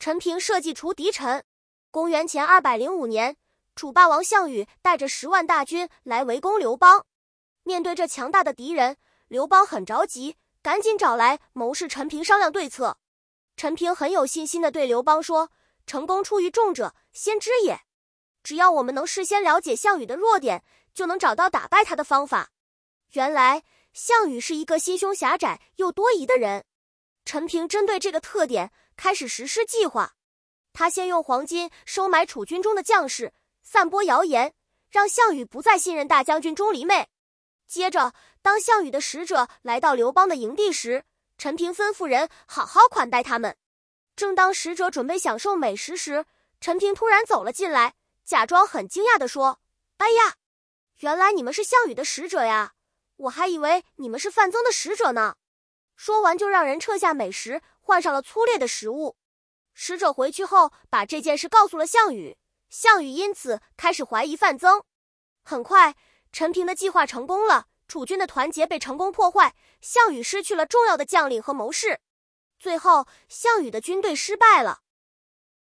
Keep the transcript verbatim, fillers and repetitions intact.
陈平设计除敌臣。公元前二百零五年，楚霸王项羽带着十万大军来围攻刘邦。面对这强大的敌人，刘邦很着急，赶紧找来谋士陈平商量对策。陈平很有信心地对刘邦说：“成功出于众者，先知也。只要我们能事先了解项羽的弱点，就能找到打败他的方法。”原来项羽是一个心胸狭窄又多疑的人。陈平针对这个特点开始实施计划。他先用黄金收买楚军中的将士，散播谣言，让项羽不再信任大将军钟离昧。接着，当项羽的使者来到刘邦的营地时，陈平吩咐人好好款待他们。正当使者准备享受美食时，陈平突然走了进来，假装很惊讶地说：“哎呀，原来你们是项羽的使者呀，我还以为你们是范增的使者呢。”说完就让人撤下美食，换上了粗劣的食物。使者回去后把这件事告诉了项羽，项羽因此开始怀疑范增。很快，陈平的计划成功了，楚军的团结被成功破坏，项羽失去了重要的将领和谋士。最后，项羽的军队失败了。